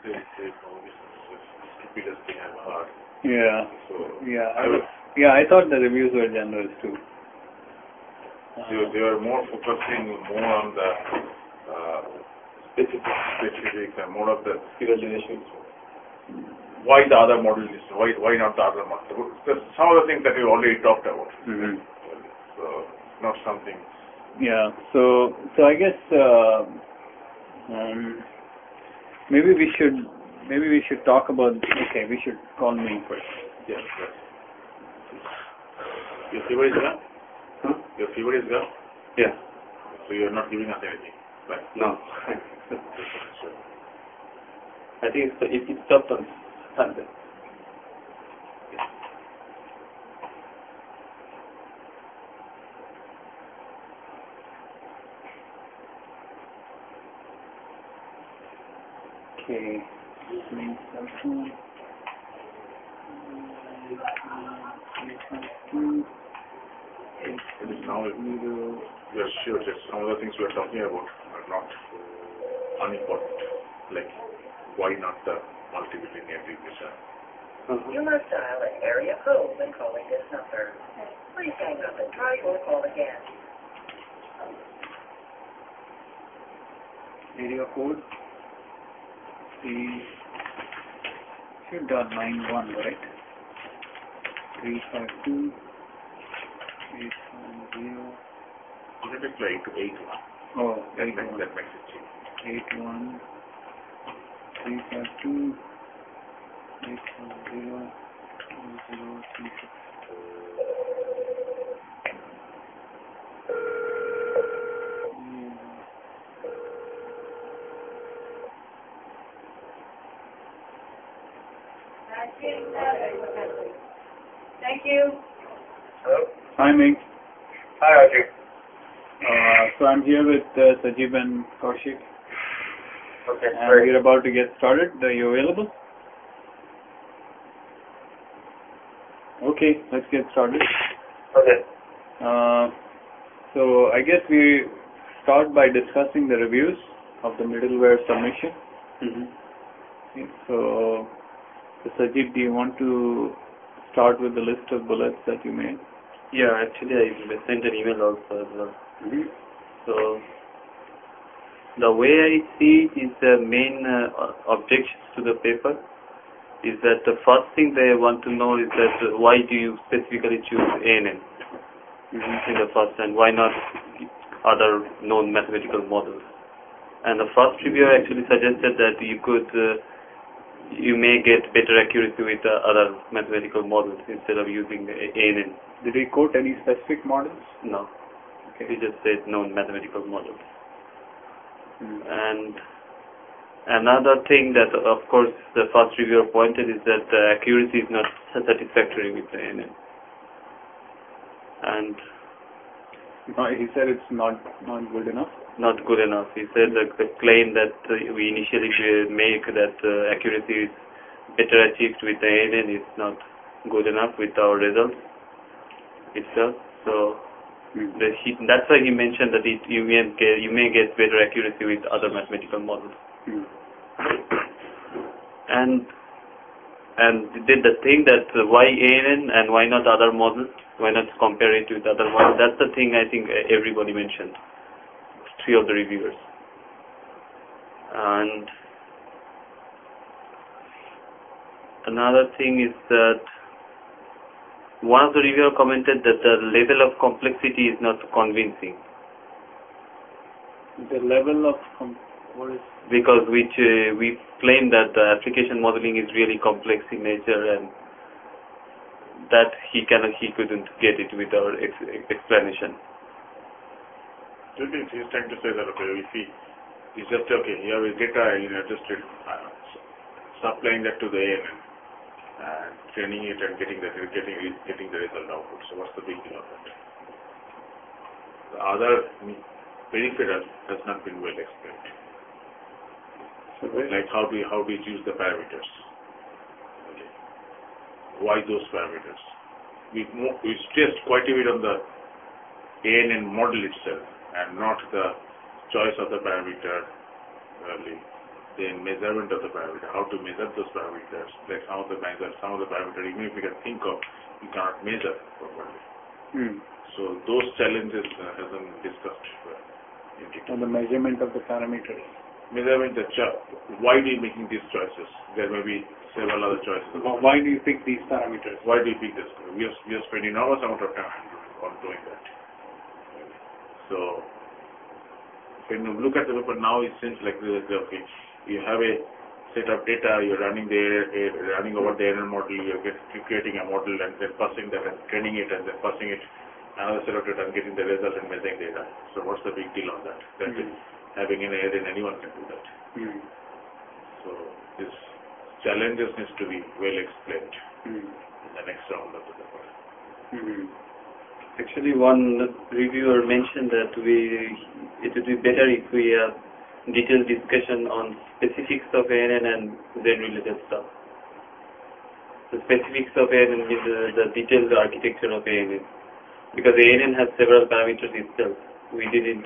stupidest thing I've heard. Yeah. So I thought the reviews were generous too. They were more focusing more on the specifics and more of the evaluations. Why the other model is why not the other model? Some of the things that we already talked about. Mm-hmm. So not something. Yeah. So I guess maybe we should talk about. Okay, we should call me first. Yes. Your fever is gone? Huh? Your fever is gone? Yeah. So you're not giving us anything, right? No. Sure. I think it stopped on Sunday. Okay. Now we are sure that some of the things we are talking about are not unimportant. Like why not the multi-linear regression? You must dial an area code when calling this number. Please hang up and try your call again. Area code. Should dial 91, right? 352 810. Put it like 81. Oh, That 81. makes it cheap. 81 352 810 2036. Thank you. Hello? Hi, Meg. Hi, Archie. So I'm here with Sajib and Kaushik, Okay, and great. we're about to get started. Are you available? Okay, let's get started. Okay. So I guess we start by discussing the reviews of the middleware submission. Mm-hmm. Okay, so Sajib, do you want to start with the list of bullets that you made? Yeah, actually I sent an email also as well. Mm-hmm. So the way I see it is the main objections to the paper is that the first thing they want to know is that why do you specifically choose ANN in the first, and why not other known mathematical models? And the first reviewer actually suggested that you may get better accuracy with other mathematical models instead of using ANN. Did he quote any specific models? No. Okay. He just said known mathematical models. Mm. And another thing that, of course, the first reviewer pointed is that the accuracy is not satisfactory with the ANN. And No, he said it's not good enough. not good enough. He said that the claim that we initially make that accuracy is better achieved with the ANN is not good enough with our results itself. So that's why he mentioned that you may get better accuracy with other mathematical models. Mm. And did the thing that why ANN and why not other models? Why not compare it with other models? That's the thing I think everybody mentioned. Three of the reviewers. And another thing is that one of the reviewers commented that the level of complexity is not convincing. The level of what is? Because we claim that the application modeling is really complex in nature, and that he couldn't get it with our explanation. He's trying to say that he's just here is data, just supplying that to the ANN and training it and getting the result output. So what's the big deal of that? The other peripheral has not been well explained. Like how do you choose the parameters? Okay. Why those parameters? We stressed quite a bit on the ANN model itself and not the choice of the parameter, then measurement of the parameter, how to measure those parameters. Like some of the parameters, even if you can think of, you cannot measure properly. So those challenges have been discussed in detail. On the measurement of the parameters. Measurement, why do you making these choices? There may be several other choices. Why do you pick these parameters? Why do you pick this? We are spending enormous amount of time on doing that. So when you look at the paper now, it seems like okay, you have a set of data, you're running over the NN model, you're creating a model and then passing that and training it and then passing it another set of data and getting the result and measuring data. So what's the big deal on that? That having an error in anyone can do that. So this challenges needs to be well explained in the next round of the paper. Actually, one reviewer mentioned that it would be better if we have detailed discussion on specifics of ANN and Z-related stuff. The specifics of ANN means the detailed architecture of ANN. Because ANN has several parameters itself. We didn't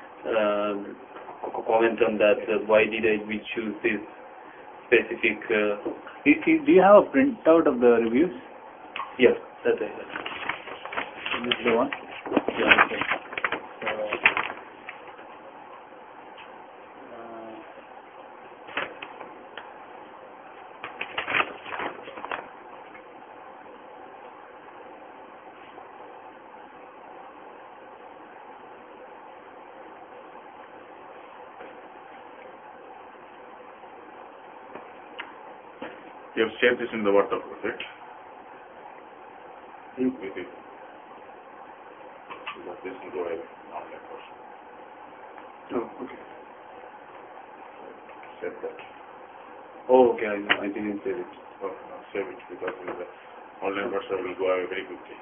comment on that. Why did we choose this specific... do you have a printout of the reviews? Yeah, that I have. This is the one? Yeah. Okay. You have shared this in the Word document, right? With it. Because this will go away online version. Oh, okay. Save that. Oh, okay. I didn't save it. Oh, no, save it because the online version will go away very quickly.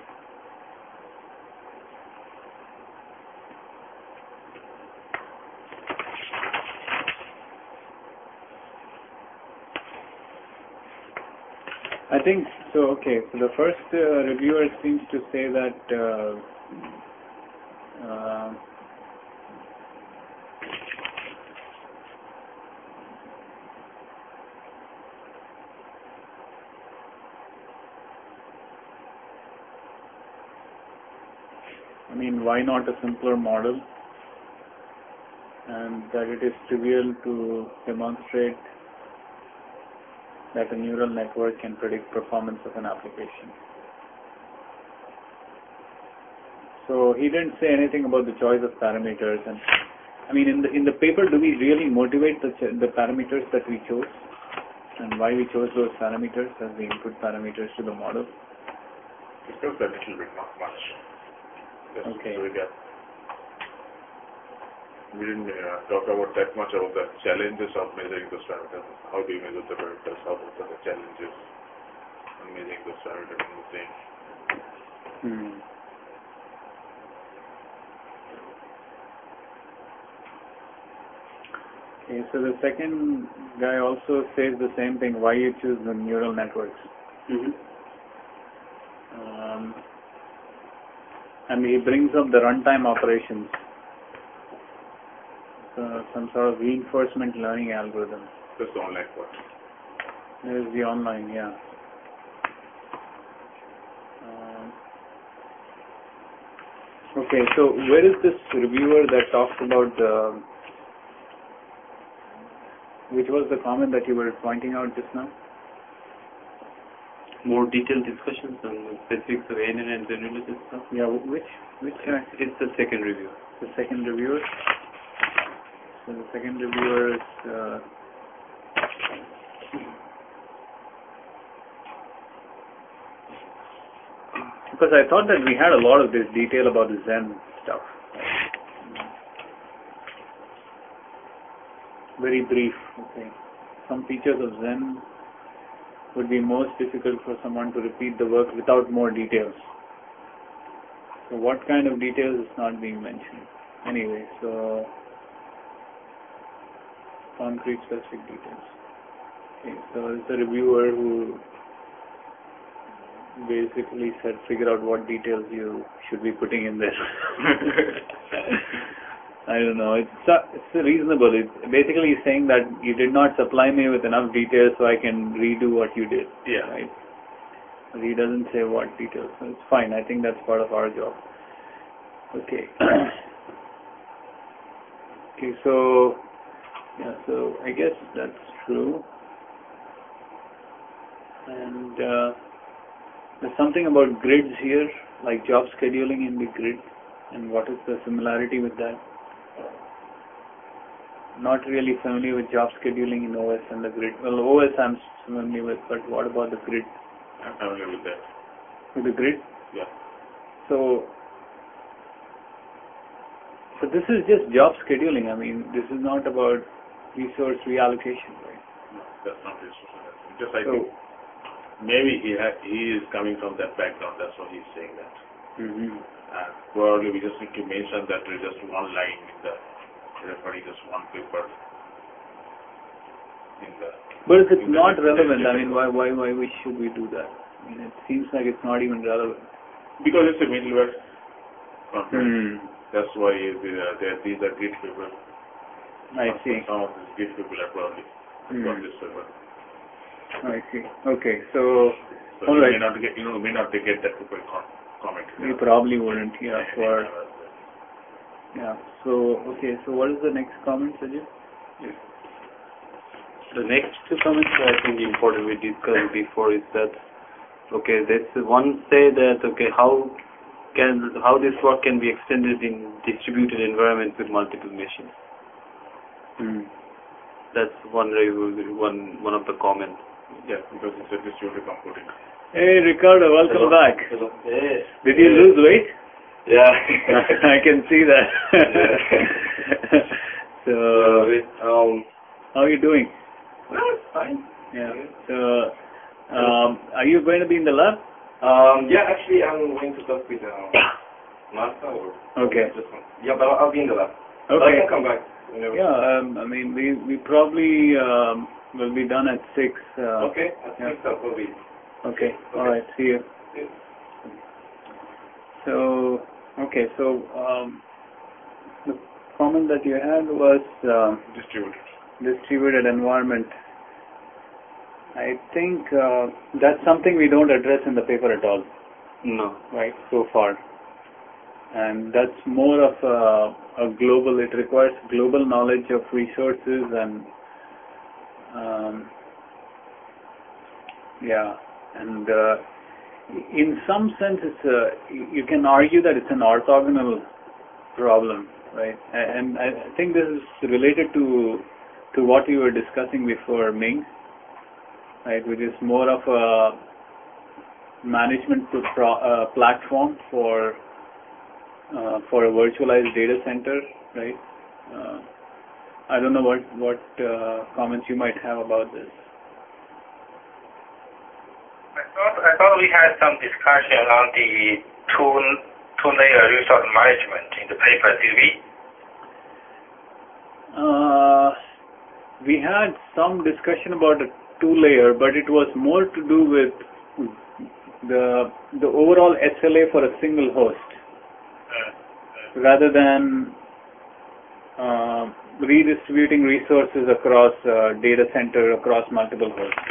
I think so. Okay, so the first reviewer seems to say that why not a simpler model, and that it is trivial to demonstrate that a neural network can predict performance of an application. So he didn't say anything about the choice of parameters, and in the paper, do we really motivate the parameters that we chose, and why we chose those parameters as the input parameters to the model? Discuss that a little bit, not much. Just Okay. so we didn't talk about that much about the challenges of measuring those parameters. How do you measure the parameters? What are the challenges on measuring those parameters and the thing? Okay, so the second guy also says the same thing, why you choose the neural networks. And he brings up the runtime operations, some sort of reinforcement learning algorithm. That's the online part. There is the online, yeah. Okay, so where is this reviewer that talks about the... Which was the comment that you were pointing out just now? More detailed discussions on the specifics of ANN and Z-related stuff. Yeah, which It's the second review. the second reviewer? So the second reviewer is... because I thought that we had a lot of this detail about the Zen stuff. Very brief. Okay. Some features of Zen would be most difficult for someone to repeat the work without more details. So what kind of details is not being mentioned? Anyway, so concrete specific details. Okay, so it's a reviewer who basically said figure out what details you should be putting in there. I don't know. It's reasonable. It's basically saying that you did not supply me with enough details so I can redo what you did. Yeah. Right. But he doesn't say what details. So it's fine. I think that's part of our job. Okay. Okay. So yeah. So I guess that's true. And there's something about grids here, like job scheduling in the grid, and what is the similarity with that? Not really familiar with job scheduling in OS and the grid. Well, OS I'm familiar with, but what about the grid? I'm familiar with that. With the grid? Yeah. So this is just job scheduling. I mean, this is not about resource reallocation, right? No, that's not his. Just I think maybe he is coming from that background. That's why he's saying that. Mm-hmm. And probably we just need to mention that there is just one line in the referring just one paper. But if it's not relevant, I mean, why should we do that? I mean, it seems like it's not even relevant. Because it's a middleware contract. That's why these are grid people. I see. Some of these grid people are probably from this paper. I see. Okay, so all you right. may not get that paper comment. You probably wouldn't, yeah. So okay. So what is the next comment, Sajid? Yes. The next two comments I think important we discussed before is that this one say that how this work can be extended in distributed environments with multiple machines. That's one of the comments. Yeah, because it's a distributed computing. Hey Ricardo, welcome back. Hello. Hey. Did you lose weight? Yeah. I can see that. So how are you doing? Fine. Yeah. So are you going to be in the lab? Yeah, actually, I'm going to talk with Martha or Okay. but I'll be in the lab. Okay. I can come back whenever. Yeah. I mean, we probably will be done at 6. Okay. At 6 that will be. Okay. All right. See you. Yeah. So okay. So the comment that you had was distributed environment. I think that's something we don't address in the paper at all. No. Right, so far. And that's more of a global, it requires global knowledge of resources and in some sense you can argue that it's an orthogonal problem, right? And I think this is related to what we were discussing before, Ming, right, which is more of a management platform for a virtualized data center, right? I don't know what comments you might have about this. I thought we had some discussion on the two-layer resource management in the paper. Did we? We had some discussion about a 2-layer, but it was more to do with the overall SLA for a single host, rather than redistributing resources across data center, across multiple hosts.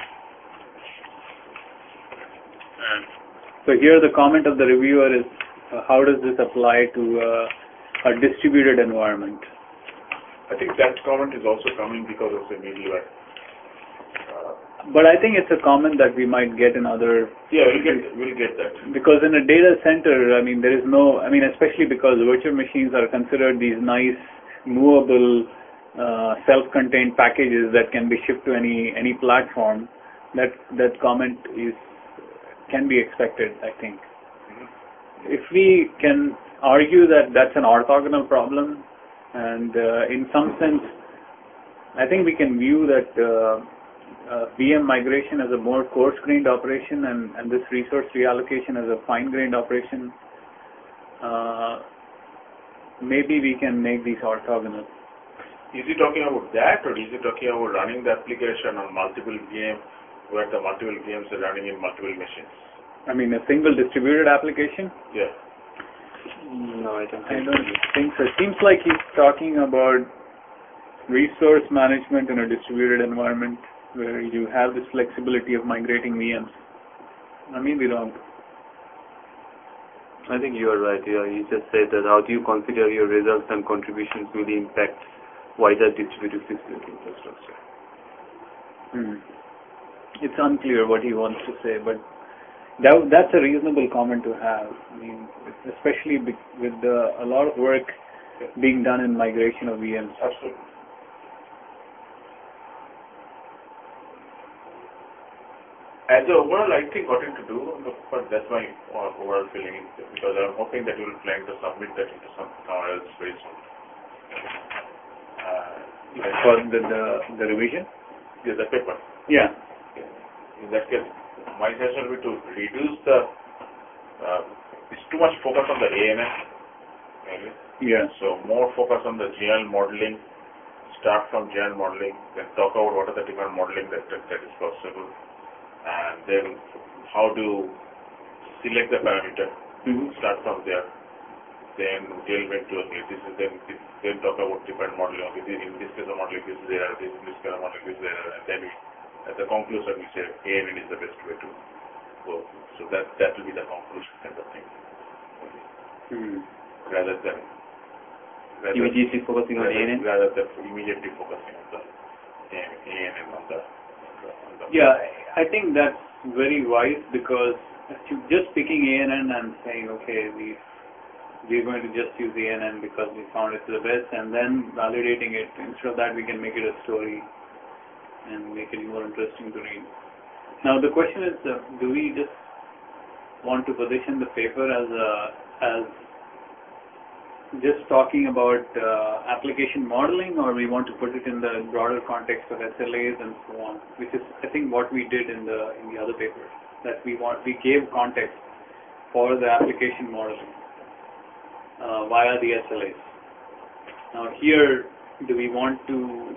So here the comment of the reviewer is, how does this apply to a distributed environment? I think that comment is also coming because of the middleware. But I think it's a comment that we might get in other... Yeah, we'll get that. Because in a data center, I mean, there is no... I mean, especially because virtual machines are considered these nice, movable, self-contained packages that can be shipped to any platform. That comment can be expected, I think. If we can argue that that's an orthogonal problem, and in some sense, I think we can view that VM migration as a more coarse-grained operation and this resource reallocation as a fine-grained operation, maybe we can make these orthogonal. Is he talking about that, or is he talking about running the application on multiple VMs, where the multiple VMs are running in multiple machines? I mean, a single distributed application? Yeah. No, I don't I think don't think so. It seems like he's talking about resource management in a distributed environment where you have this flexibility of migrating VMs. I may be wrong. I think you are right. Yeah, you just said that how do you consider your results and contributions will impact wider distributed security infrastructure. It's unclear what he wants to say, but that's a reasonable comment to have. I mean, especially with a lot of work being done in migration of VMs. Absolutely. As a overall, I think what to do, but that's my overall feeling, because I'm hoping that you will plan to submit that into somewhere else very soon. For the revision? Yeah, the paper. Yeah. In that case, my suggestion will be to reduce the, it's too much focus on the ANS, maybe. Yeah. So more focus on the GL modeling, start from GL modeling, then talk about what are the different modeling that is possible, and then how to select the parameter, start from there, then delve into then talk about different modeling. Okay, in this case of modeling this is there, in this case of modeling this is there, and then at the conclusion we say ANN is the best way to go. So that will be the conclusion kind of thing. Okay. Rather than immediately focusing on ANN? Rather than immediately focusing on the ANN on the Yeah, I think that's very wise, because just picking ANN and saying, okay, we're going to just use ANN because we found it the best, and then validating it, instead of that we can make it a story and make it more interesting to read. Now the question is, do we just want to position the paper as just talking about application modeling, or we want to put it in the broader context of SLAs and so on, which is I think what we did in the other paper, that we gave context for the application modeling via the SLAs. Now here, do we want to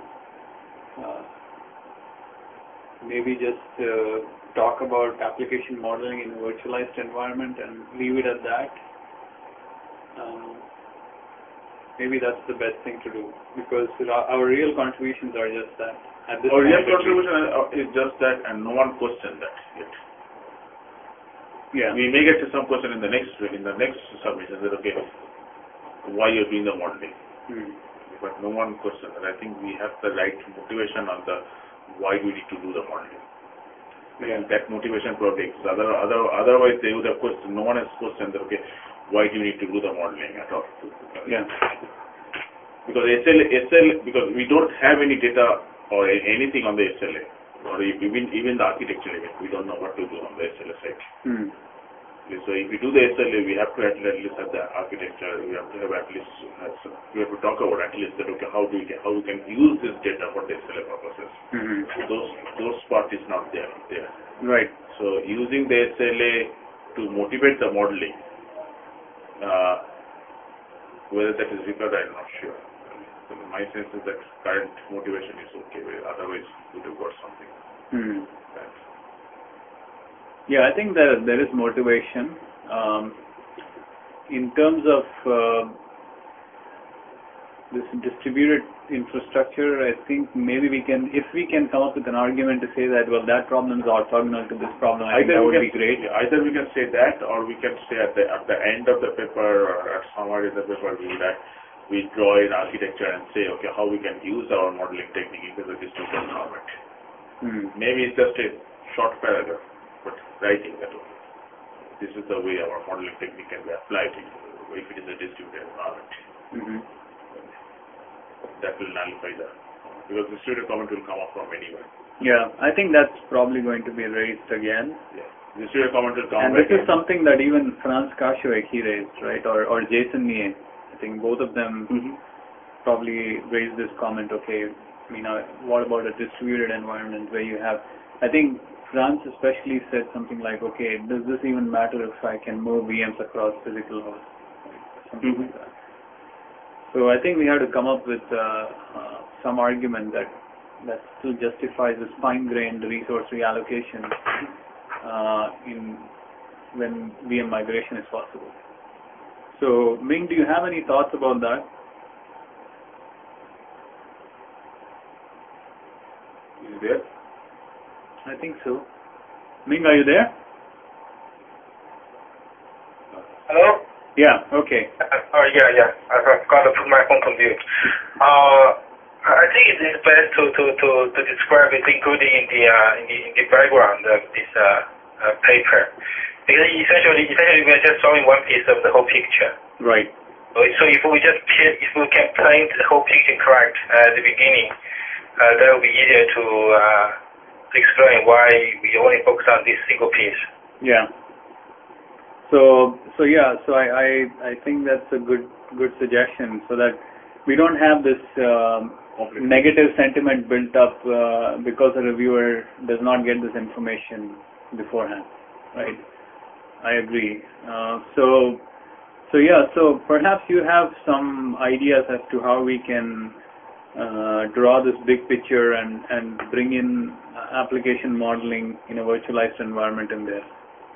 maybe just talk about application modeling in a virtualized environment and leave it at that? Maybe that's the best thing to do, because our real contributions are just that. Our real contribution is just that, and no one questioned that yet. Yeah. We may get to some question in the next submission that okay, why you're doing the modeling, but no one questioned that. I think we have the right motivation on the why do we need to do the modeling. Yeah. That motivation probably exists. Otherwise they would have questioned. No one has questioned that okay, why do you need to do the modeling at all? Yeah. Because because we don't have any data or anything on the SLA, or even the architecture even, we don't know what to do on the SLA side. So if we do the SLA, we have to at least have the architecture. We have to have at least we have to talk about at least that okay, how we can use this data for the SLA purposes. Those part is not there. Right. So using the SLA to motivate the modeling, whether that is required, I'm not sure. So my sense is that current motivation is okay. Otherwise, we would have got something. Yeah, I think that there is motivation. In terms of this distributed infrastructure, I think maybe if we can come up with an argument to say that, well, that problem is orthogonal to this problem, I think that would be great. Either we can say that, or we can say at the end of the paper, or at somewhere in the paper, we draw an architecture and say, okay, how we can use our modeling technique into the distributed environment. Maybe it's just a short paragraph, but writing that, okay, this is the way our modeling technique can be applied if it is a distributed environment. That will nullify because the distributed comment will come up from anywhere. Yeah, I think that's probably going to be raised again. Yeah, distributed comment will come. And this is something that even Franz Kashuek he raised, right, or Jason Nie. I think both of them probably raised this comment. Okay, what about a distributed environment where you have? I think Franz especially said something like, okay, does this even matter if I can move VMs across physical hosts? Something like that. So I think we have to come up with some argument that still justifies this fine-grained resource reallocation when VM migration is possible. So, Ming, do you have any thoughts about that? Is it there? I think so. Ming, are you there? Hello? Yeah, okay. Yeah. I forgot to put my phone on mute. I think it is best to describe it, including in the background of this paper, because essentially we are just showing one piece of the whole picture. Right. So if we can paint the whole picture correct at the beginning, that will be easier to explain why we only focus on this single piece. Yeah. So I think that's a good suggestion, so that we don't have this negative sentiment built up because a reviewer does not get this information beforehand, right? I agree. So perhaps you have some ideas as to how we can draw this big picture and bring in application modeling in a virtualized environment in there.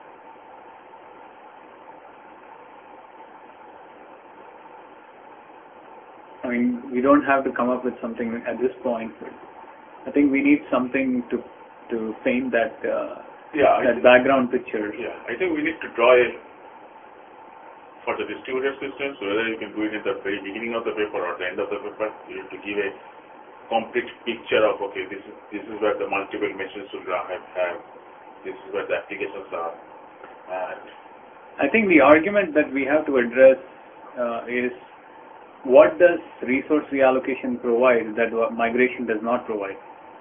I mean, we don't have to come up with something at this point, but I think we need something to paint that background picture. Yeah, I think we need to draw for the distributed systems, whether you can do it in the very beginning of the paper or the end of the paper, you have to give a complete picture of, okay, this is where the multiple machines will have, this is where the applications are. And I think the argument that we have to address is, what does resource reallocation provide that migration does not provide?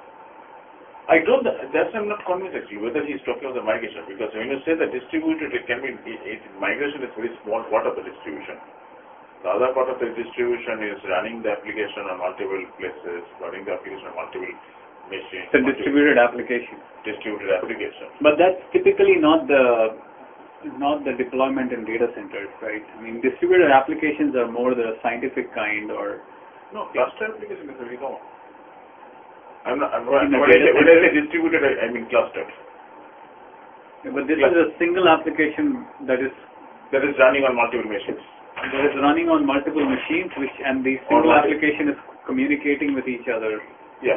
I'm not convinced actually whether he's talking about the migration, because when you say the distributed, migration is very small part of the distribution. The other part of the distribution is running the application on multiple places, running the application on multiple machines. It's a distributed application. Distributed application. But that's typically not the deployment in data centers, right? I mean, distributed applications are more the scientific kind, or no, cluster application is very common. When I say distributed, I mean clustered. Yeah, but this is a single application that is running on multiple machines. That is running on multiple machines, and the single application is communicating with each other. Yeah.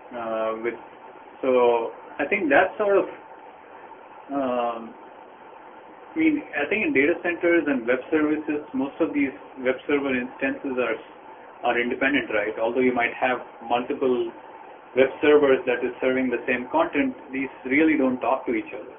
So I think that sort of. I think in data centers and web services, most of these web server instances are independent, right? Although you might have multiple web servers that is serving the same content, these really don't talk to each other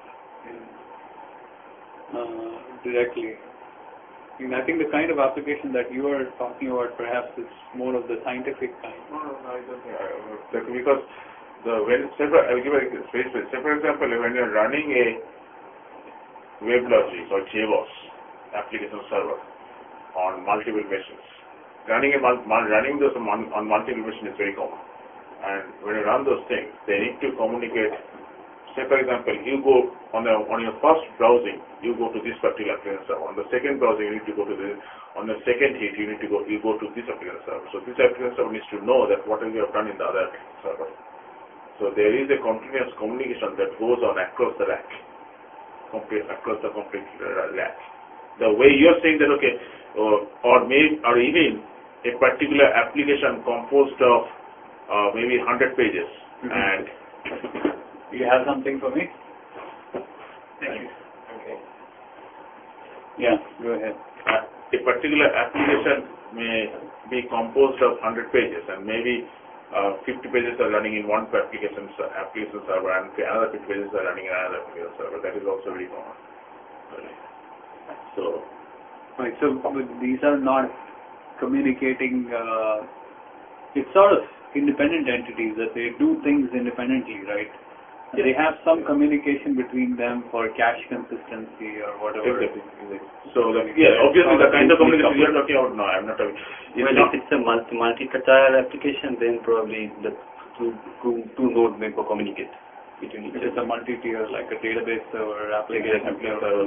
directly. I think the kind of application that you are talking about perhaps is more of the scientific kind. No, I don't think. Because I'll give a space. Say for example, when you're running a WebLogic or JBoss application server on multiple machines, running those on multiple machines is very common. And when you run those things, they need to communicate. Say for example, you go on your first browsing, you go to this particular application server. On the second browsing, you need to go to this. On the second hit, you go to this application server. So this application server needs to know that what you have done in the other application server. So there is a continuous communication that goes on across the rack, across the complete rack. The way you're saying that, okay, or even a particular application composed of maybe 100 pages, and do you have something for me? Thank you. Okay. Yeah, go ahead. A particular application may be composed of 100 pages, and maybe 50 pages are running in one application server, and another 50 pages are running in another application server. That is also very common. So, right. So these are not communicating. It's sort of independent entities that they do things independently, right? And they have some communication between them for cache consistency or whatever. Exactly. So, obviously the kind of communication you are talking about, no, I'm not talking. If it's a multi-tier application, then probably the two nodes may communicate between each other. If it's a multi-tier, like a database server, application server,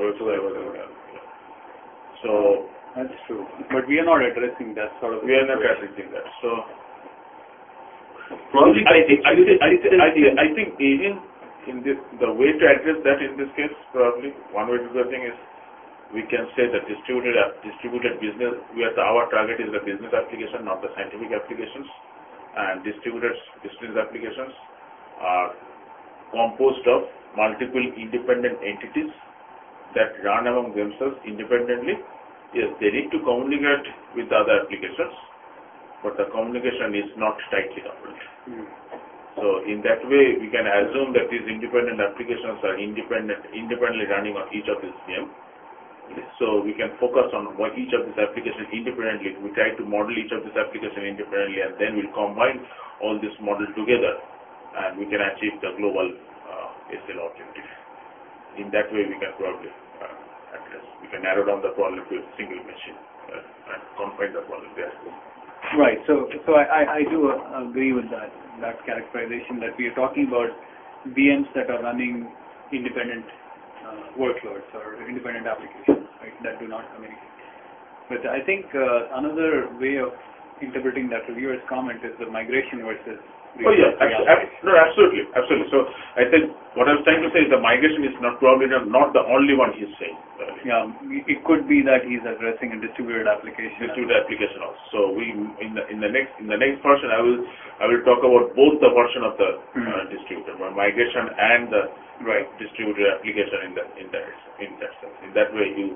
So that's true. But we are not addressing that sort of. We are not addressing that. So probably I think even in this, the way to address that in this case, probably one way to do the thing is we can say that distributed business, our target is the business application, not the scientific applications. And distributed business applications are composed of multiple independent entities that run among themselves independently. Yes, they need to communicate with the other applications, but the communication is not tightly coupled. So in that way, we can assume that these independent applications are independently running on each of these VM. So we can focus on each of these applications independently. We try to model each of these applications independently, and then we'll combine all this model together, and we can achieve the global SL objective. In that way, we can probably address. We can narrow down the problem to a single machine and confine the problem there. Right. So I do agree with that characterization that we are talking about VMs that are running independent workloads or independent applications, right, that do not communicate. But I think another way of interpreting that reviewer's comment is the migration versus absolutely. So I think what I was trying to say is the migration is probably not the only one he's saying. Yeah, it could be that he's addressing a distributed application. Distributed application also. So we in the next version I will talk about both the version of the distributed migration and the distributed application in that sense. In that way you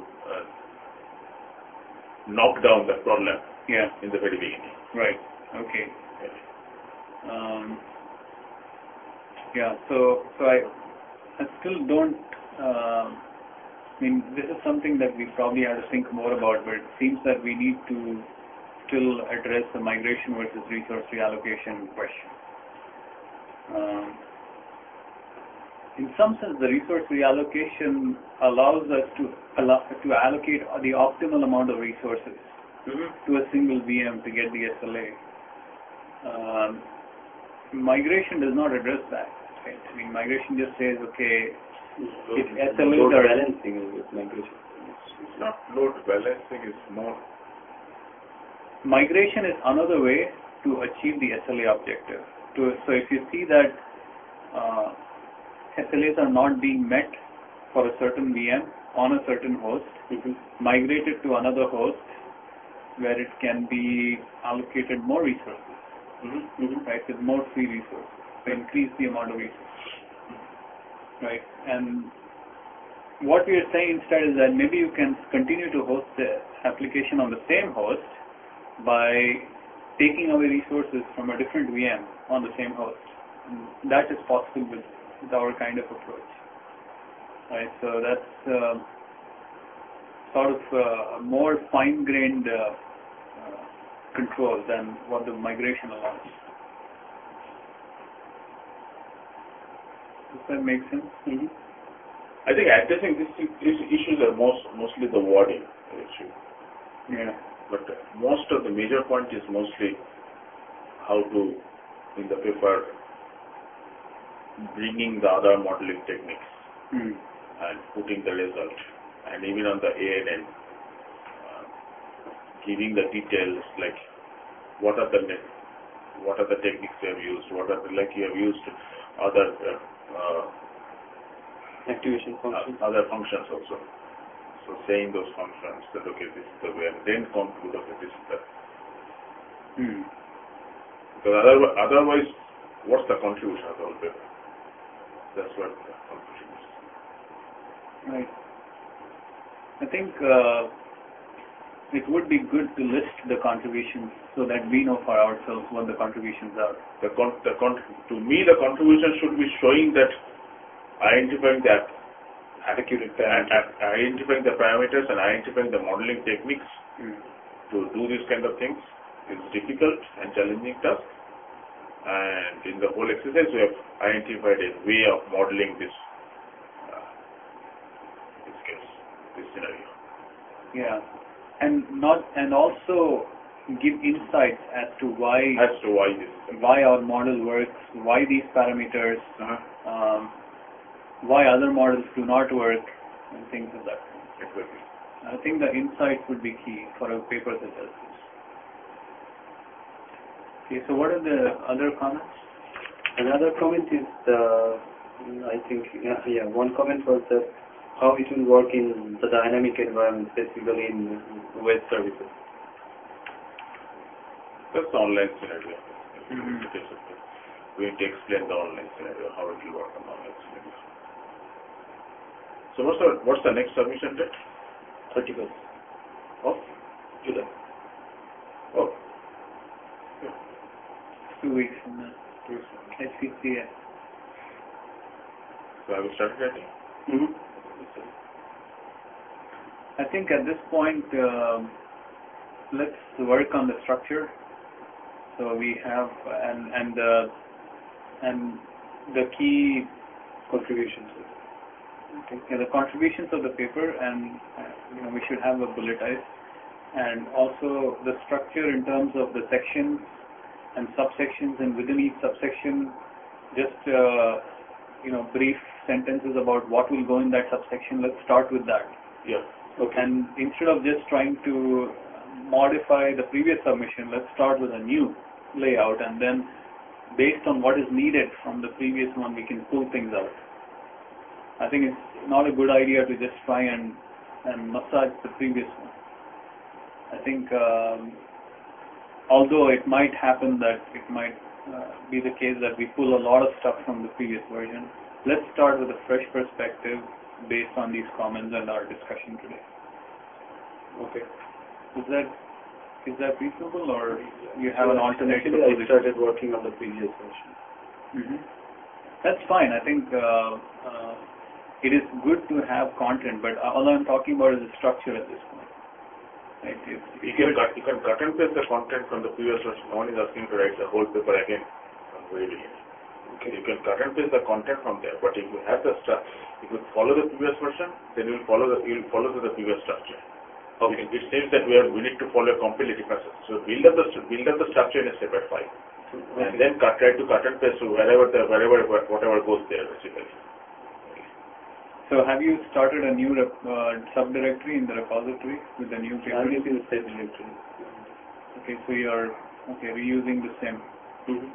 knock down the problem in the very beginning. Right. Okay. So I still don't. I mean, this is something that we probably have to think more about, but it seems that we need to still address the migration versus resource reallocation question. In some sense, the resource reallocation allows us to allocate the optimal amount of resources to a single VM to get the SLA. Migration does not address that. Right? I mean, migration just says, okay, if SLAs are balancing with migration. It's not load balancing, it's more. Migration is another way to achieve the SLA objective. So if you see that SLAs are not being met for a certain VM on a certain host, migrate it to another host where it can be allocated more resources. Right, with more free resources, to increase the amount of resources. Right, and what we are saying instead is that maybe you can continue to host the application on the same host by taking away resources from a different VM on the same host. And that is possible with our kind of approach. Right, so that's sort of a more fine-grained control than what the migration allows. Does that make sense? I think addressing these issues are mostly the wording issue. Yeah. But most of the major point is mostly how to, in the paper, bringing the other modeling techniques and putting the result, and even on the ANN, giving the details like what are the techniques you have used, you have used other Activation functions. Other functions also. So saying those functions that okay, this is the way, and then conclude okay, this is the. Because otherwise, what's the contribution of the whole paper? That's what the conclusion is. Right. I think it would be good to list the contributions so that we know for ourselves what the contributions are. To me, the contribution should be showing that identifying the identifying the parameters and identifying the modeling techniques to do these kind of things is difficult and challenging task. And in the whole exercise, we have identified a way of modeling this case, this scenario. Yeah. And also give insights as to why our model works, why these parameters, why other models do not work, and things of that. Exactly. I think the insights would be key for a paper such as this. Okay, so what are the other comments? Another comment is, I think, one comment was that how it will work in the dynamic environment, specifically in web services. That's the online scenario. We need to explain the online scenario, how it will work on the online scenario. So what's the next submission date? 31st Of July. Oh, 2 weeks from now. SPCA. so have you started writing? Mm-hmm. I think at this point, let's work on the structure. So we have and the key Contributions. the contributions of the paper, and we should have a bulletized, and also the structure in terms of the sections and subsections, and within each subsection, just brief sentences about what will go in that subsection. Let's start with that. Yeah. Okay. And instead of just trying to modify the previous submission, let's start with a new layout, and then based on what is needed from the previous one, we can pull things out. I think it's not a good idea to just try and massage the previous one. I think although it might happen that it might be the case that we pull a lot of stuff from the previous version, let's start with a fresh perspective based on these comments and our discussion today. Okay. Is that reasonable, or you have an alternate Actually, I proposition? started working on the previous version. Mm-hmm. That's fine. I think it is good to have content, but all I'm talking about is the structure at this point. Right? You can cut and paste the content from the previous version. No one is asking you to write the whole paper again from the very beginning. Okay. You can cut and paste the content from there, but if you have the if you follow the previous version, then you'll follow the previous structure. Okay. It seems that we need to follow a completely different structure. So build up the structure in a separate file, and then try to cut and paste whatever goes there basically. So have you started a new subdirectory in the repository with the new paper? I'm using the same directory. Okay, so you're reusing the same. Mm-hmm.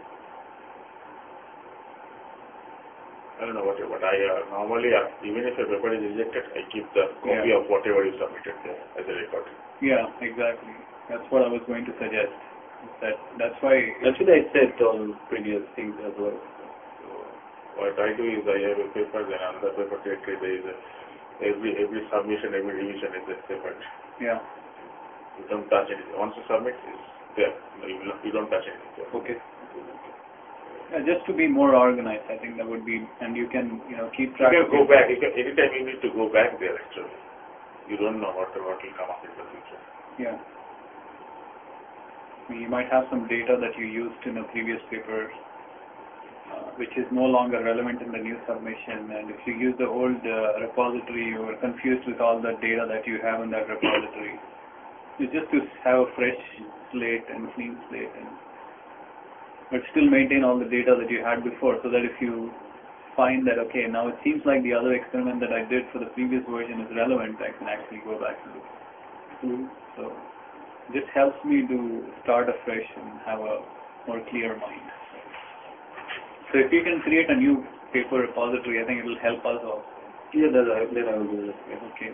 I don't know what I normally, even if a paper is rejected, I keep the copy of whatever you submitted there as a record. Yeah, exactly. That's what I was going to suggest. That's why. Actually, I said all previous things as well. So what I do is I have a paper, then another paper directory. There is every submission, every revision is a separate. Yeah. You don't touch anything. Once you submit, it's there. You don't touch anything there. Okay. Just to be more organized, I think that would be, and you can keep track. You can go back. Anytime you need to go back there actually. You don't know what will come up in the future. Yeah. You might have some data that you used in a previous paper, which is no longer relevant in the new submission. And if you use the old repository, you are confused with all the data that you have in that repository. It's just to have a fresh slate and clean slate, but still maintain all the data that you had before, so that if you find that, okay, now it seems like the other experiment that I did for the previous version is relevant, I can actually go back and look. Mm-hmm. So this helps me to start afresh and have a more clear mind. So if you can create a new paper repository, I think it will help us also. Yeah, then I will do that. Yeah. Okay.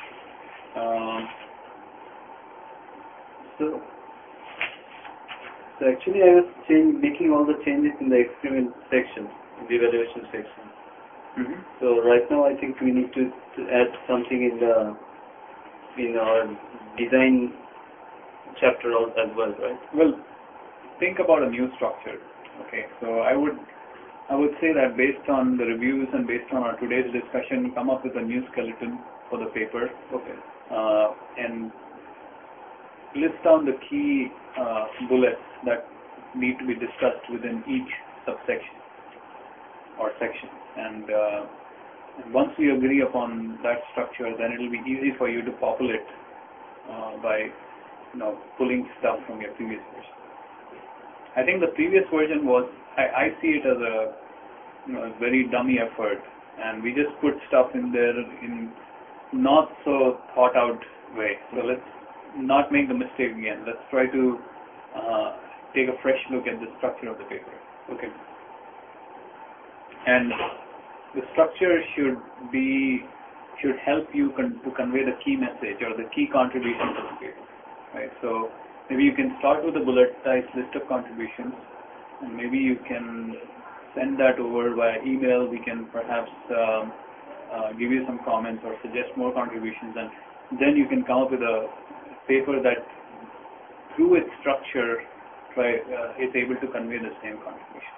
So actually, I was making all the changes in the experiment section, in the evaluation section. Mm-hmm. So right now, I think we need to add something in our design chapter as well, right? Well, think about a new structure. Okay, so I would say that based on the reviews and based on our today's discussion, come up with a new skeleton for the paper. Okay. And list down the key bullets that need to be discussed within each subsection or section. And once we agree upon that structure, then it will be easy for you to populate by pulling stuff from your previous version. I think the previous version was, I see it as a very dummy effort, and we just put stuff in there in not so thought out way. So let's not make the mistake again. Let's try to take a fresh look at the structure of the paper. Okay. And the structure should be should help you to convey the key message or the key contributions of the paper, right? So maybe you can start with a bulletized list of contributions, and maybe you can send that over via email. We can perhaps give you some comments or suggest more contributions, and then you can come up with a paper that, through its structure, is able to convey the same contribution.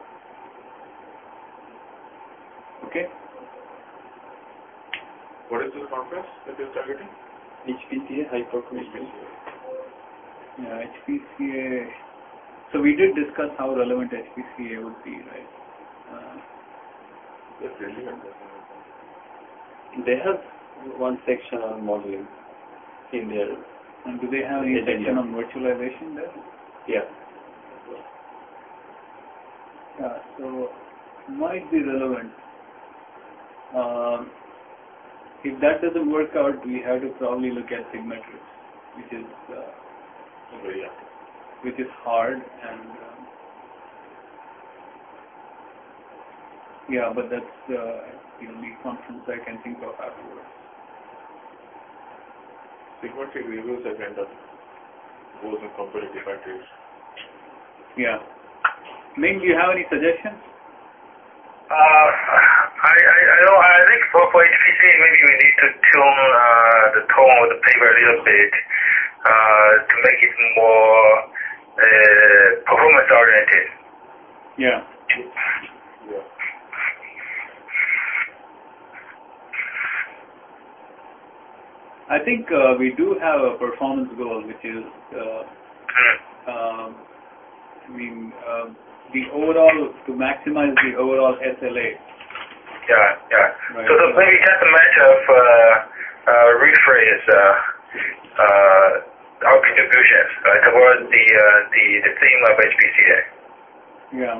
Okay? What is this conference that you're targeting? HPCA, high performance. Yeah, HPCA. So we did discuss how relevant HPCA would be, right? That's relevant. They have one section on modeling in their. And do they have any section on virtualization there? Yeah. Yeah, so might be relevant. If that doesn't work out, we have to probably look at Sigmetrics, which is hard, and yeah, but that's the only conference I can think of afterwards. Sigmetric reviews are kind of goes in comparative factors. Yeah. Ming, do you have any suggestions? I think for HPC maybe we need to tune the tone of the paper a little bit to make it more performance oriented. Yeah. Yeah. I think we do have a performance goal, which is, the overall, to maximize the overall SLA. Yeah. Right. So maybe just a matter of rephrase our contributions towards the theme of HPCA. Yeah.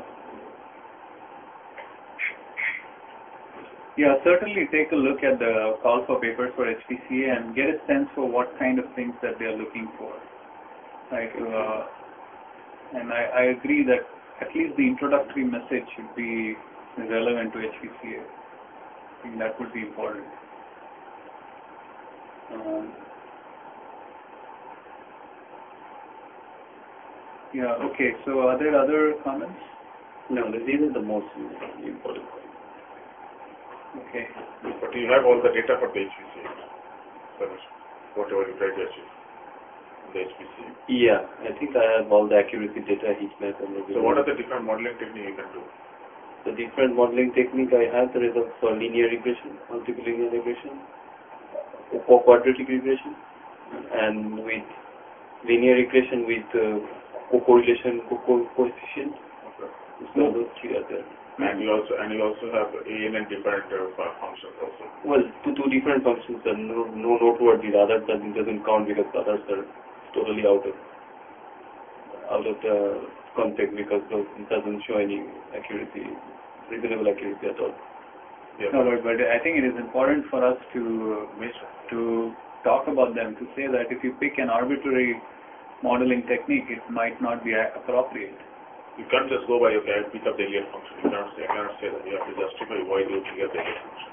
Yeah, certainly take a look at the call for papers for HPCA and get a sense for what kind of things that they are looking for. Right. And I agree that at least the introductory message should be relevant to HPCA. I think that would be important. Yeah, okay. So are there other comments? No, these are the most important. Okay. But you have all the data for the HPCA, whatever you try to achieve. The HPCA. Yeah, I think I have all the accuracy data, heat map, and everything. So what are the different modeling techniques you can do? The different modeling technique I have, there is a for linear regression, multiple linear regression, or quadratic regression, and with linear regression with correlation coefficient. So those three are there. And you also have ANN different functions also. Well, two different functions, and no noteworthy. The other doesn't count because the others are totally out of the context because it doesn't show any accuracy, reasonable accuracy at all. Yeah, No, but I think it is important for us to talk about them, to say that if you pick an arbitrary modeling technique, it might not be appropriate. you can't just go by, okay, I pick up the Elliott function. I cannot say that. You have to justify why do you pick up the Elliott function.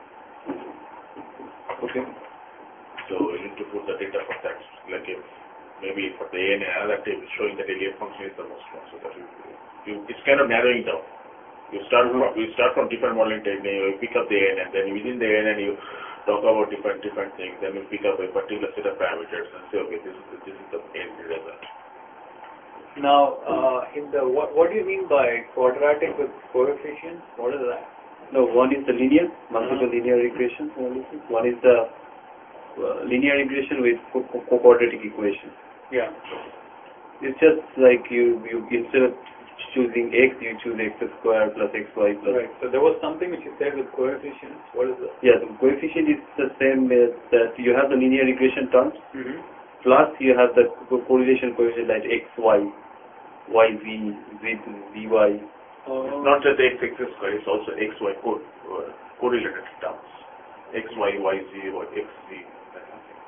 Okay. So you need to put the data for that. Like if maybe for the ANN, another table showing that Elliott function is the most one. So that it's kind of narrowing down. You start from different modeling technique. You pick up the ANN, then within the ANN you talk about different things. Then you pick up a particular set of parameters and say, okay, this is the end result. Now, what do you mean by quadratic with coefficients? What is that? No, one is the linear, multiple linear regression. One is the linear regression with quadratic equation. Yeah. It's just like you instead of choosing x, you choose x squared plus xy plus. Right. So there was something which you said with coefficients. What is that? Yeah, the coefficient is the same as that you have the linear regression terms. Mm-hmm. Plus you have the correlation coefficient like x, y, y, z, z, zy. It's not just x square, it's also x, y correlated terms. X, y, y, z, or x, z, that kind of thing.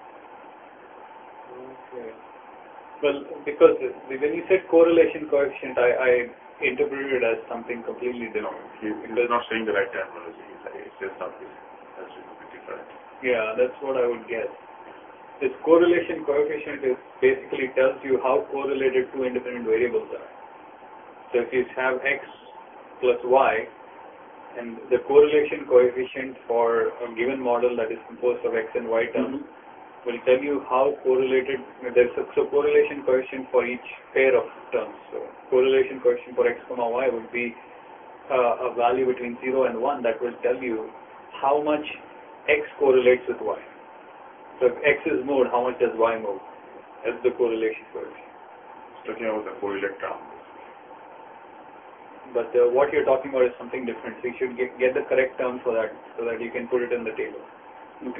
Okay. Well, because when you said correlation coefficient, I interpreted it as something completely different. He's not saying the right terminology. He says something. That's repeated. Correct. Yeah, that's what I would guess. This correlation coefficient is basically tells you how correlated two independent variables are. So if you have x plus y, and the correlation coefficient for a given model that is composed of x and y terms will tell you how correlated, so correlation coefficient for each pair of terms. So correlation coefficient for x comma y would be a value between 0 and 1 that will tell you how much x correlates with y. So if x is moved, how much does y move? That's the correlation coefficient. It's talking about the correlate term. But what you're talking about is something different. So you should get the correct term for that so that you can put it in the table. Okay.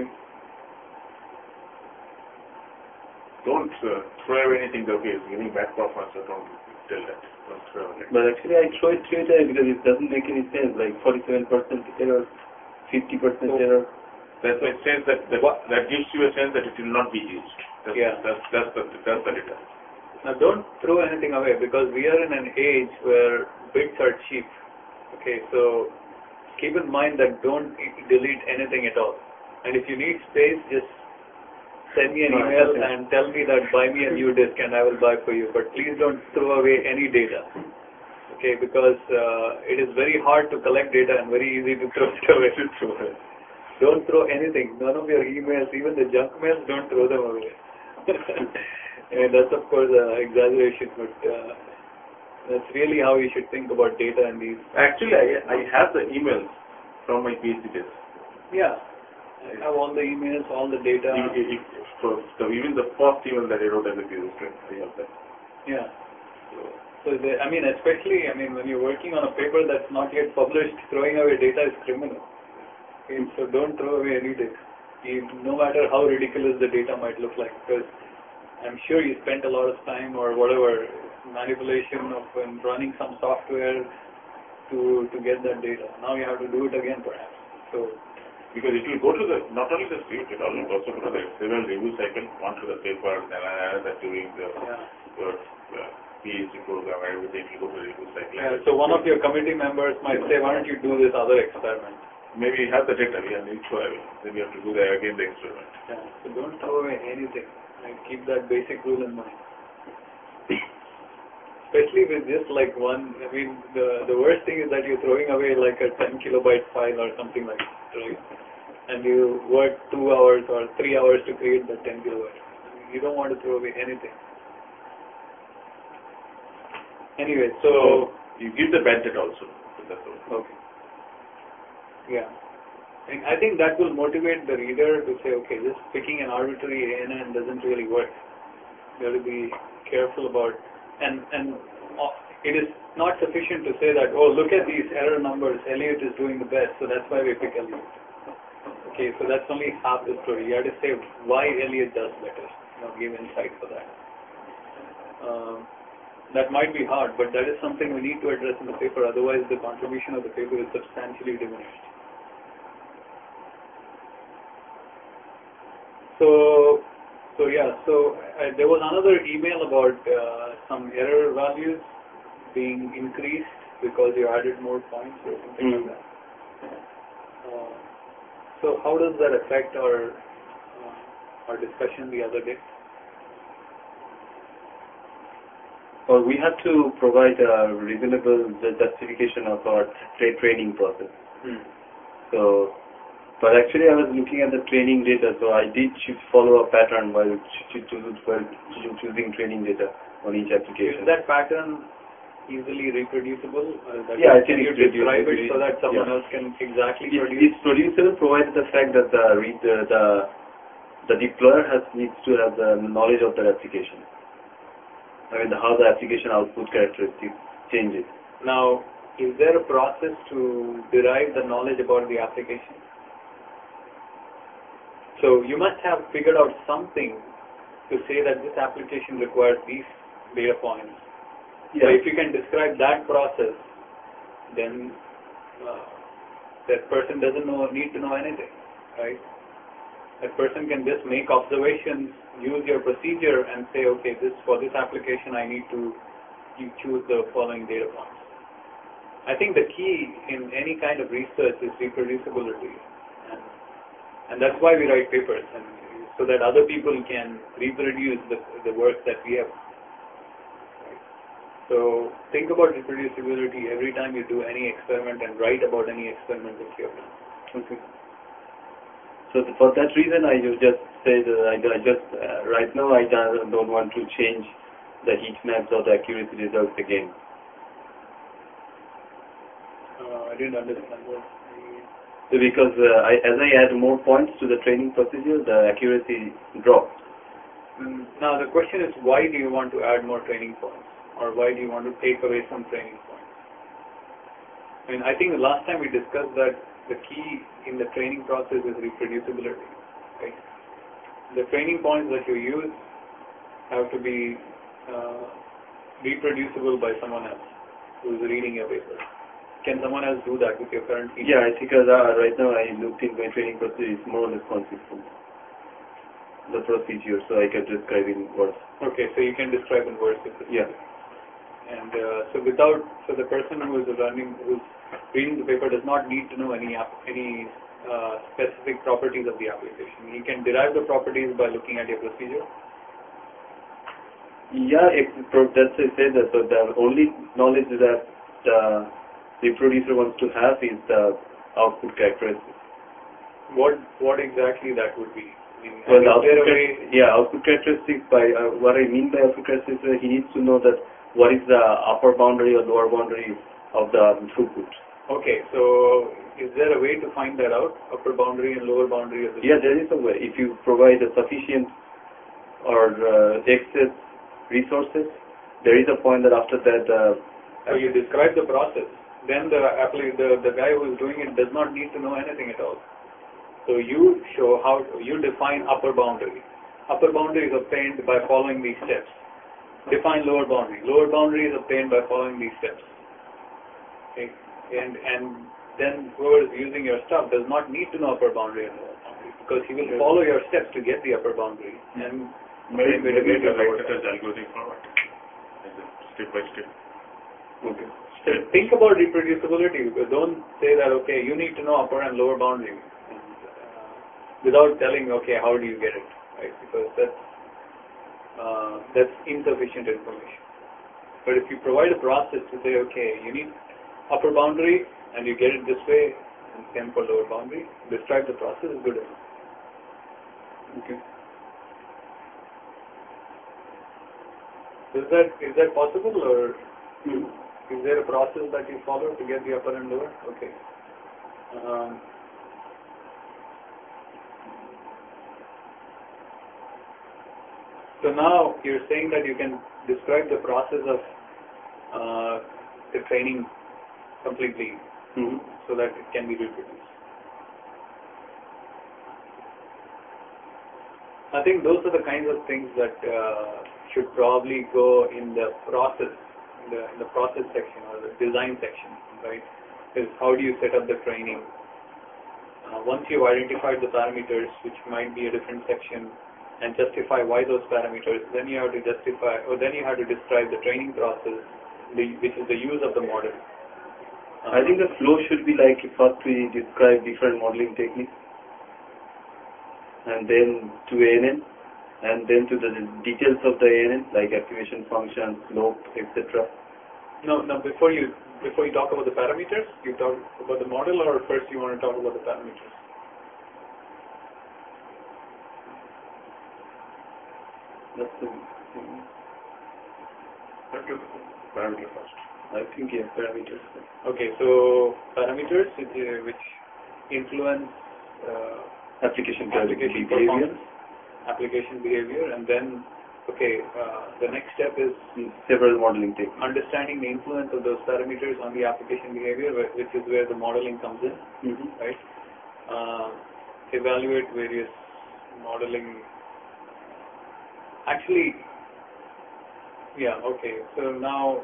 Don't throw away anything that is giving bad performance, so don't tell that. Don't throw away. But actually I throw it straight away because it doesn't make any sense, like 47% error, 50% error. That's why it says that gives you a sense that it will not be used. That's the data. Now don't throw anything away because we are in an age where bits are cheap. Okay, so keep in mind that don't delete anything at all. And if you need space, just send me an email and tell me that buy me a new disk and I will buy for you. But please don't throw away any data. Okay, because it is very hard to collect data and very easy to throw it away. Don't throw anything. None of your emails, even the junk mails, don't throw them away. And that's of course exaggeration, but that's really how you should think about data and these. Actually, I have the emails from my PhD days. Yeah, I have all the emails, all the data. Even the first email that I wrote as a PhD student, I have that. Yeah. So especially when you're working on a paper that's not yet published, throwing away data is criminal. Okay, so don't throw away any data, no matter how ridiculous the data might look like, because I'm sure you spent a lot of time or whatever manipulation of running some software to get that data. Now you have to do it again, perhaps. So because it will go to not only the script, it will also go to the external review cycle, one to the paper, then another during the PhD program, everything will go to the review cycle. Yeah, so one of your committee members might say, why don't you do this other experiment? Maybe you have the data, we need to have it. Then you have to do again the experiment. Yeah, so don't throw away anything. Keep that basic rule in mind. Especially with just like one, the worst thing is that you're throwing away like a 10 kilobyte file or something like that, right? And you work 2 hours or 3 hours to create that 10 kilobyte. You don't want to throw away anything. Anyway, so you give the bad data also. Okay. Yeah. I think that will motivate the reader to say, okay, just picking an arbitrary ANN doesn't really work. You have to be careful about, and it is not sufficient to say that, oh, look at these error numbers, Elliott is doing the best, so that's why we pick Elliott. Okay, so that's only half the story. You have to say why Elliott does better. Give insight for that. That might be hard, but that is something we need to address in the paper, otherwise the contribution of the paper is substantially diminished. So there was another email about some error values being increased because you added more points or something like that. So how does that affect our discussion the other day? Well, we have to provide a reasonable justification of our training process. So, but actually I was looking at the training data, so I did follow a pattern while choosing training data on each application. Is that pattern easily reproducible? I think you describe it so that someone else can exactly produce? It's producible provided the fact that the deployer needs to have the knowledge of that application. How the application output characteristics changes. Now, is there a process to derive the knowledge about the application? So you must have figured out something to say that this application requires these data points. So if you can describe that process, then that person doesn't need to know anything, right? That person can just make observations, use your procedure, and say, okay, for this application, you choose the following data points. I think the key in any kind of research is reproducibility. And And that's why we write papers, and so that other people can reproduce the work that we have. Right? So think about reproducibility every time you do any experiment and write about any experiment that you have done. Okay. So for that reason, I just say that right now I don't want to change the heat maps or the accuracy results again. I didn't understand what. So because as I add more points to the training procedure, the accuracy drops. Now the question is, why do you want to add more training points, or why do you want to take away some training points? I mean, I think the last time we discussed that the key in the training process is reproducibility, right? The training points that you use have to be reproducible by someone else who is reading your paper. Can someone else do that with your current feedback? Yeah, I think right now I looked in my training procedure, it's more or less consistent. The procedure, so I can describe in words. Okay, so you can describe in words. Yeah. And so the person who's reading the paper does not need to know any specific properties of the application. He can derive the properties by looking at your procedure. Yeah, that's I said that. So the only knowledge that the producer wants to have is the output characteristics. What exactly that would be? I mean, well, output characteristics. By what I mean by output characteristics, he needs to know that what is the upper boundary or lower boundary of the throughput. Okay, so is there a way to find that out? Upper boundary and lower boundary of the Yeah, there is a way. If you provide a sufficient or excess resources, there is a point that after that. So you describe the process. Then the guy who is doing it does not need to know anything at all. So you show how you define upper boundary. Upper boundary is obtained by following these steps. Define lower boundary. Lower boundary is obtained by following these steps. Okay. And then whoever is using your stuff does not need to know upper boundary and lower boundary, because he will follow your steps to get the upper boundary and maybe to get the lower as algorithm forward, step by step. Okay. So think about reproducibility, because don't say that, okay, you need to know upper and lower boundary, and, without telling, okay, how do you get it, right? Because that's insufficient information. But if you provide a process to say, okay, you need upper boundary and you get it this way, and same for lower boundary, describe the process is good enough. Okay. Is that possible, or is there a process that you follow to get the upper and lower? Okay. So now you're saying that you can describe the process of the training completely, so that it can be reproduced. I think those are the kinds of things that should probably go in the process, in the process section or the design section, right? Is how do you set up the training? Once you've identified the parameters, which might be a different section, and justify why those parameters, then you have to justify, or then you have to describe the training process, which is the use of the model. I think the flow should be like, first we describe different modeling techniques, and then to ANN, and then to the details of the ANN, like activation function, slope, etc. No, before you talk about the parameters, you talk about the model, or first you want to talk about the parameters? That's the Parameter first. I think, yeah, parameters. Okay, so parameters which influence Application behavior, performance. application behavior, and then, okay, the next step is several modeling techniques. understanding the influence of those parameters on the application behavior, which is where the modeling comes in, right? Evaluate various modeling. Actually, yeah, okay. So now,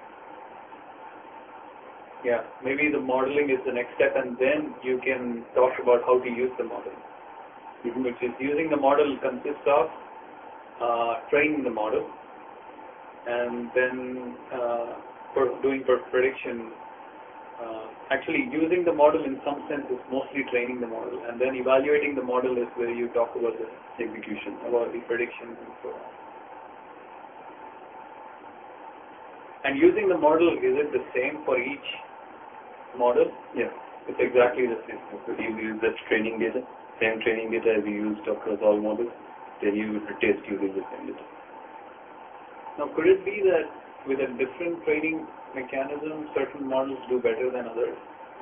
yeah, maybe the modeling is the next step, and then you can talk about how to use the model. Which is, using the model consists of training the model, and then doing prediction actually using the model in some sense is mostly training the model, and then evaluating the model is where you talk about the execution, about the predictions and so on. And using the model, is it the same for each model? Yeah. It's exactly the same. So you use that training data, same training data as you used across all models, then you test using the same data. Now, could it be that with a different training mechanism, certain models do better than others?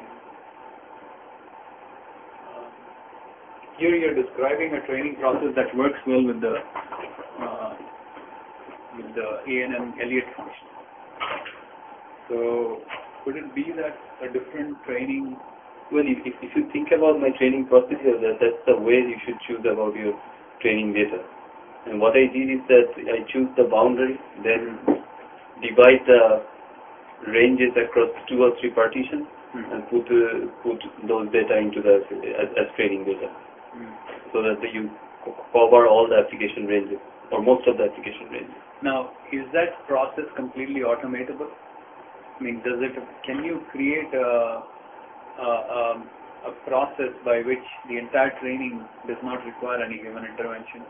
Here you're describing a training process that works well with the ANN Elliott function. So, could it be that a different training? Well, if you think about my training procedure, that's the way you should choose about your training data. And what I did is that I choose the boundary, then divide the ranges across 2 or 3 partitions, and put those data into the as training data, so that you cover all the application ranges or most of the application ranges. Now, is that process completely automatable? I mean, can you create a process by which the entire training does not require any human intervention?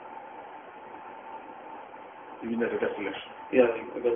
You mean the data selection? Yeah, because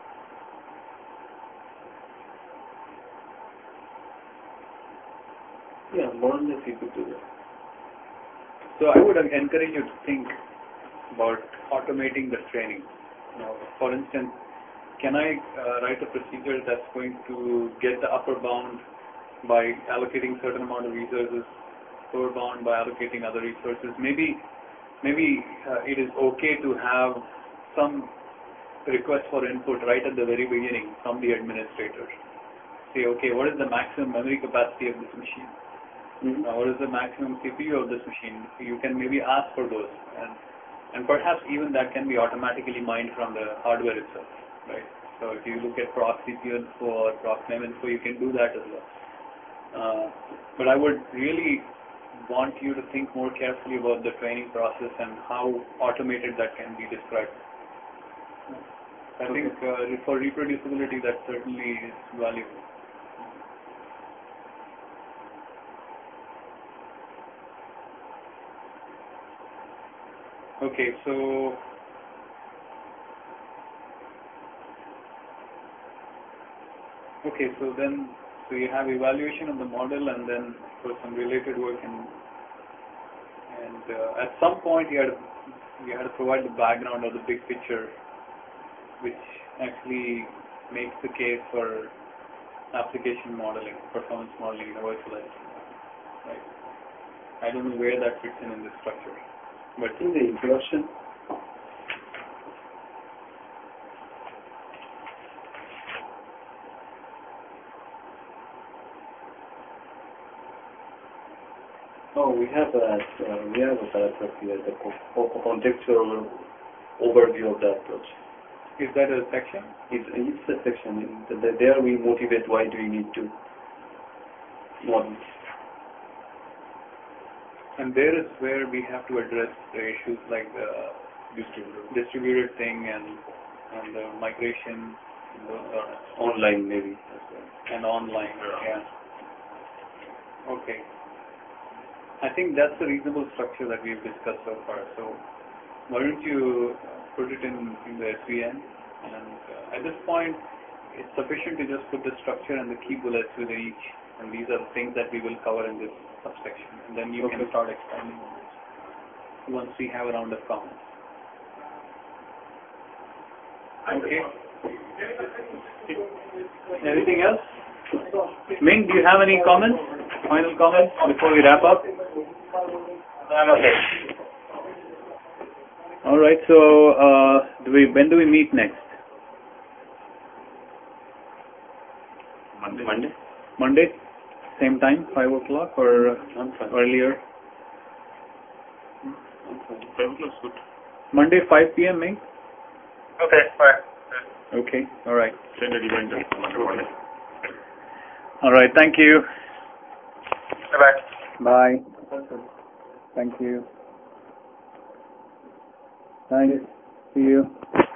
more or less you could do that. So I would encourage you to think about automating the training. Now, for instance, can I write a procedure that's going to get the upper bound by allocating certain amount of resources, lower bound by allocating other resources? Maybe it is okay to have some request for input right at the very beginning from the administrator. Say, okay, what is the maximum memory capacity of this machine? What is the maximum CPU of this machine? You can maybe ask for those, and perhaps even that can be automatically mined from the hardware itself, right? So if you look at proc CPU info or proc mem info, you can do that as well. But I would really want you to think more carefully about the training process and how automated that can be described. I think for reproducibility, that certainly is valuable. Okay, so you have evaluation of the model, and then for some related work, and at some point you had to provide the background or the big picture, which actually makes the case for application modeling, performance modeling, virtualization, right? I don't know where that fits in this structure. But in the introduction, we have a paragraph here, the contextual overview of the approach. Is that a section? It's a section. There we motivate why do we need to model. And there is where we have to address the issues like the distributed thing and the migration, and those sort of online maybe as well. And online, yeah. Okay. I think that's a reasonable structure that we've discussed so far. So why don't you put it in the SVN, and at this point it's sufficient to just put the structure and the key bullets within each, and these are the things that we will cover in this subsection, and then you can start expanding on this once we have a round of comments. Okay. Anything else? Ming, do you have any comments? Final comments before we wrap up? I'm okay. All right. So, when do we meet next? Monday. Monday? Same time, 5 o'clock or earlier? 5 o'clock is good. Monday, 5 p.m., Ming? Okay, fine. Okay, all right. Send a reminder Monday morning. All right, thank you. Bye-bye. Bye. Thank you. Thanks. See you.